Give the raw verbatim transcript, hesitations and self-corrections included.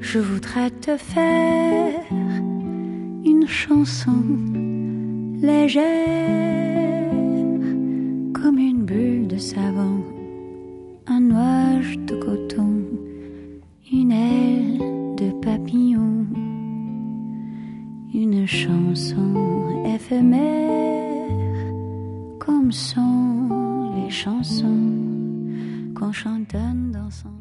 Je voudrais te faire une chanson légère, comme une bulle de savon, un nuage de coton, une aile de papillon, une chanson éphémère, comme sont les chansons qu'on chantonne dans son